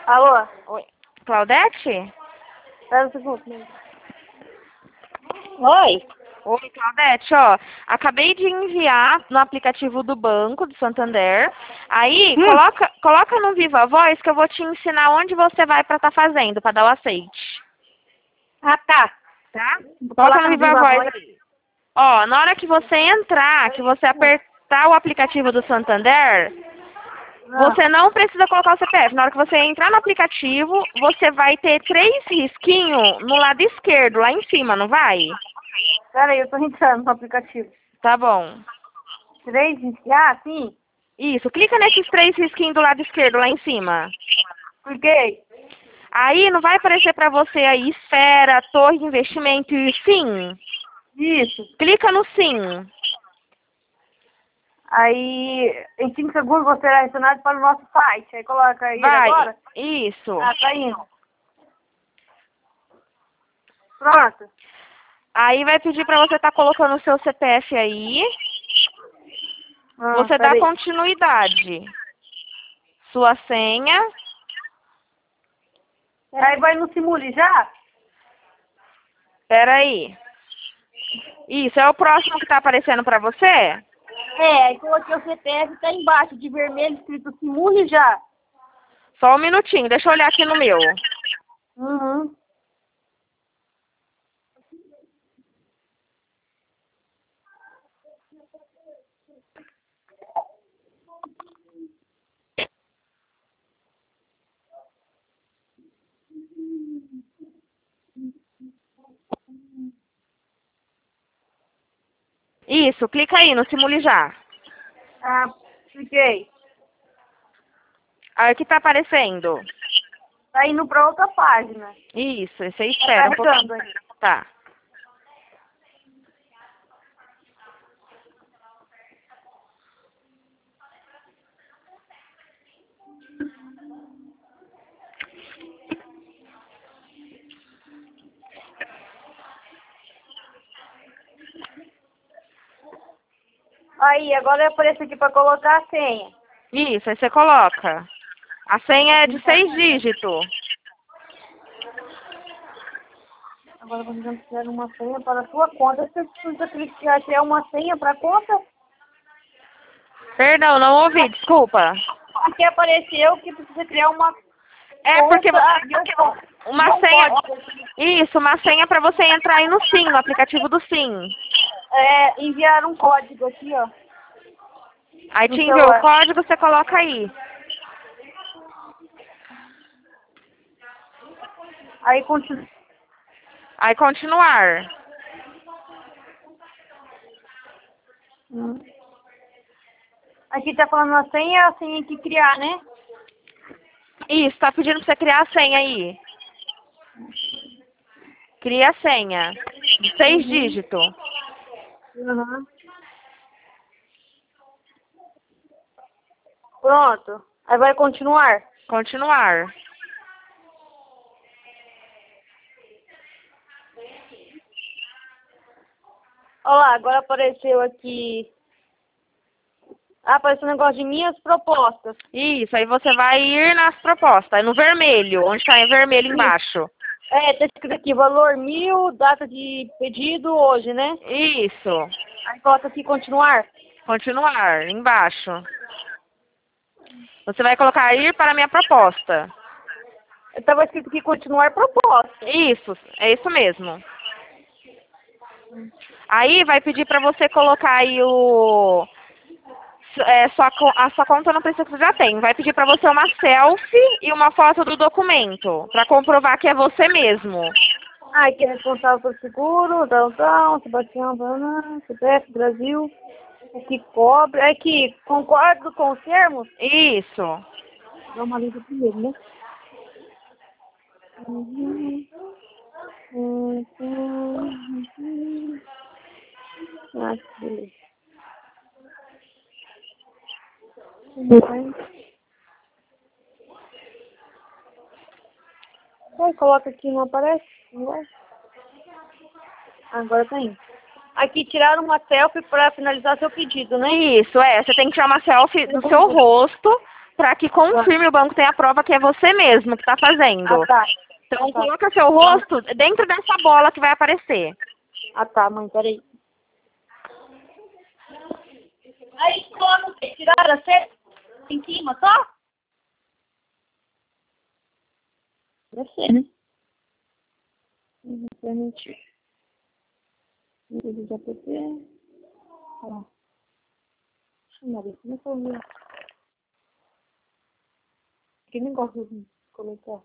Alô? Oi. Claudete? Espera um segundo. Oi? Oi, Claudete, ó. Acabei de enviar no aplicativo do banco, do Santander. Aí, coloca no Viva Voz que eu vou te ensinar onde você vai pra estar fazendo, pra dar o aceite. Ah, tá. Tá? Vou Coloca colocar no no Viva Viva Voz Voz. aí. Ó, na hora que você entrar, que você apertar o aplicativo do Santander, você não precisa colocar o CPF. Na hora que você entrar no aplicativo, você vai ter 3 risquinhos no lado esquerdo, lá em cima, não vai? Espera aí, eu tô entrando no aplicativo. Tá bom. 3, ah, sim. Isso, clica nesses 3 risquinhos do lado esquerdo, lá em cima. Cliquei. Aí não vai aparecer pra você aí esfera, torre de investimento e sim. Isso. Clica no sim. Aí, em 5 segundos você será direcionado para o nosso site. Aí coloca aí Vai. agora. Isso. Ah, tá indo. Pronto. Aí vai pedir pra você estar colocando o seu CPF aí. Você dá Peraí. continuidade. Sua senha. Aí vai no Simule já? Pera aí. Isso, é o próximo que tá aparecendo pra você? É, aí coloquei o CPF, tá embaixo de vermelho escrito Simule já. Só um minutinho, deixa eu olhar aqui no meu. Uhum. Isso, clica aí no Simule Já. Ah, cliquei. Aí o que tá aparecendo? Tá indo pra outra página. Isso, você Tá espera um pouquinho. carregando aí. Tá. Aí, agora aparece aqui pra colocar a senha. Isso, aí você coloca. A senha é de 6 dígitos. Agora vamos criar uma senha para a sua conta. Você precisa criar uma senha para a conta? Perdão, não ouvi, desculpa. Aqui apareceu que precisa criar uma É porque conta uma senha. Isso, uma senha pra você entrar aí no Sim, no aplicativo do Sim. Enviar um código aqui, ó. Aí No te enviou o celular. código, você coloca aí. Aí continua. Aí continuar. Aqui tá falando a senha que criar, né? Isso, tá pedindo pra você criar a senha aí. Cria a senha. De 6 dígitos. Uhum. Pronto. Aí vai continuar. Continuar. Olha lá, agora apareceu aqui. Ah, apareceu um negócio de minhas propostas. Isso, aí você vai ir nas propostas. Aí no vermelho, onde tá em vermelho embaixo. Tá escrito aqui, valor 1.000, data de pedido hoje, né? Isso. Aí coloca aqui continuar. Continuar, embaixo. Você vai colocar ir para a minha proposta. Estava escrito aqui continuar proposta. Isso, é isso mesmo. Aí vai pedir para você colocar aí a sua conta não precisa que você já tem. Vai pedir para você uma selfie e uma foto do documento, para comprovar que é você mesmo. Ah, aqui é responsável pelo seguro, Daltão, Sebastião, CPF, Brasil. Aqui cobre. Aqui, concordo com os termos? Isso. Dá uma lida primeiro, né? Ah, beleza. Aí coloca aqui, não aparece? Não vai? Agora tá indo. Aqui, tiraram uma selfie para finalizar seu pedido, né? Isso, você tem que tirar uma selfie do seu rosto para que confirme o banco tem a prova que é você mesmo que está fazendo. Ah, tá. Então, Ah, tá. coloca seu rosto dentro dessa bola que vai aparecer. Ah, tá, mãe, peraí. Aí, como tiraram você em cima só? Deve ser, né? Permitir. Vídeo de app. Ó. Maria, como é que eu vi? Que nem gosto de colocar.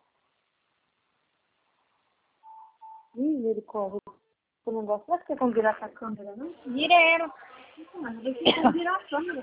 Misericórdia. Eu não gosto. Será que vocês vão virar essa câmera, não? Viraram. Mas vocês vão virar a câmera.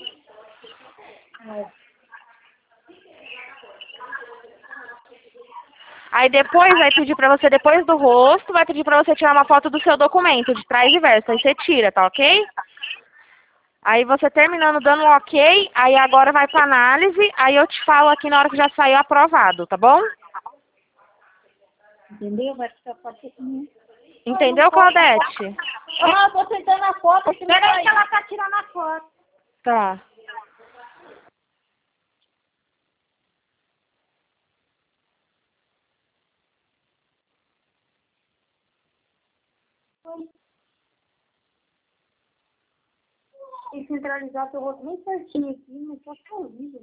Aí depois vai pedir pra você, depois do rosto, vai pedir pra você tirar uma foto do seu documento, de trás e verso. Aí você tira, tá ok? Aí você terminando dando um ok, aí agora vai pra análise, aí eu te falo aqui na hora que já saiu aprovado, tá bom? Entendeu? Vai ficar parecendo. Entendeu, Claudete? Ah, tô tentando a foto. Espera aí que ela tá tirando a foto. Tá. E centralizar seu rosto bem certinho aqui, mas só que é horrível.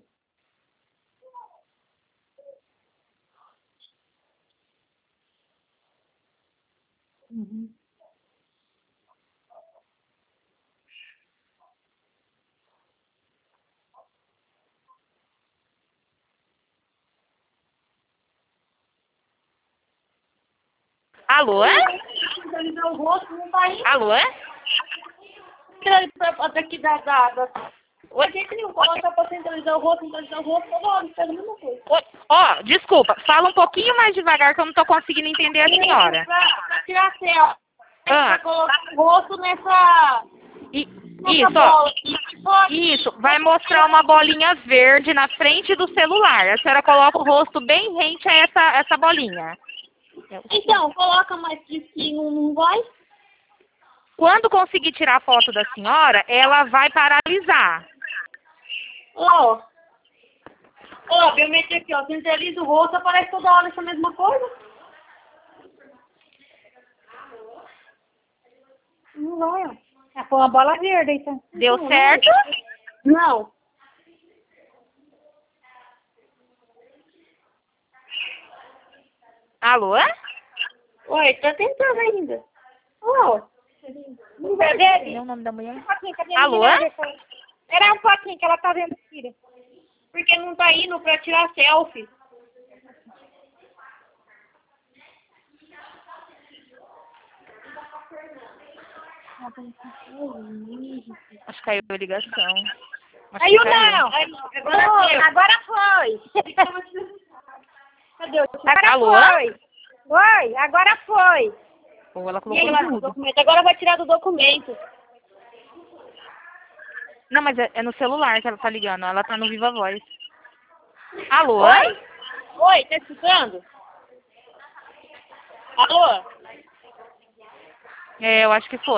Uhum. Alô, é? Centralizar o rosto não tá indo. Alô, é? Daqui da... A gente não coloca pra centralizar o rosto, toda hora, faz a mesma coisa. Ó, desculpa, fala um pouquinho mais devagar que eu não tô conseguindo entender a senhora. Pra tirar selfie. Ah, Pra colocar o rosto nessa isso, bola ó. aqui. Isso, vai mostrar uma bolinha verde na frente do celular. A senhora coloca o rosto bem rente a essa bolinha. Então, coloca mais que não vai. Quando conseguir tirar a foto da senhora, ela vai paralisar. Ó, biometria aqui, ó. Centraliza o rosto, aparece toda hora essa mesma coisa. Não vai, ó. É, foi uma bola verde, então. Deu certo? Não. Alô? Oi, tá tentando ainda. Ó. Cadê? Não, o nome da mulher? Alô? Alô? Era um pouquinho que ela tá vendo, filha. Porque não tá indo pra tirar selfie. Acho que caiu a ligação. Acho Aí que caiu. não. Agora foi. Cadê o tio? Agora Alô? foi. Oi, agora foi. Ou ela E colocou aí, no do mudo. documento. Agora vai tirar do documento. Não, mas é no celular que ela tá ligando. Ela tá no Viva Voz. Alô? Oi? Oi, tá escutando? Alô? É, eu acho que foi.